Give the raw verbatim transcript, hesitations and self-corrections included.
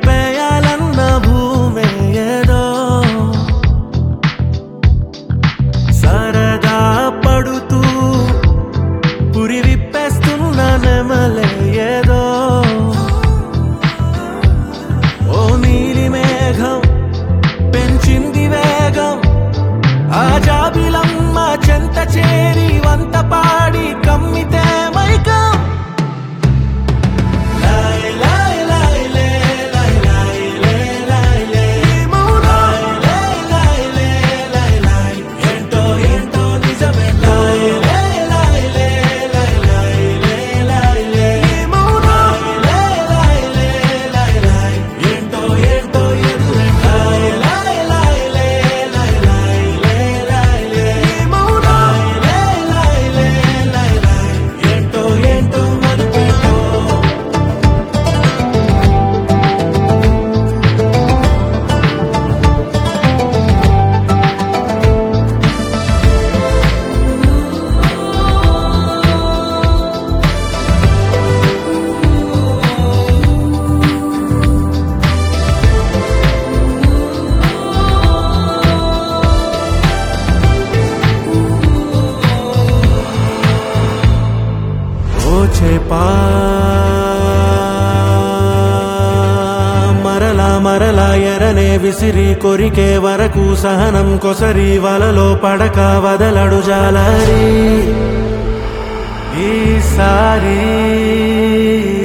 కలిపేయాలన్న భూమే ఏదో సరదా పడుతూ పురి విప్పేస్తున్న నెమలే ఏదో ఓ నీలి మేఘం పెంచింది వేగం ఆ జాబిలమ్మ చెంత చేరి వంత పాడి కమ్మితే మైకం చేపా మరలా మరలా ఎరనే విసిరి కొరికే వరకు సహనం కొసరి వలలో పడక వదలడు జాలరి ఈసారి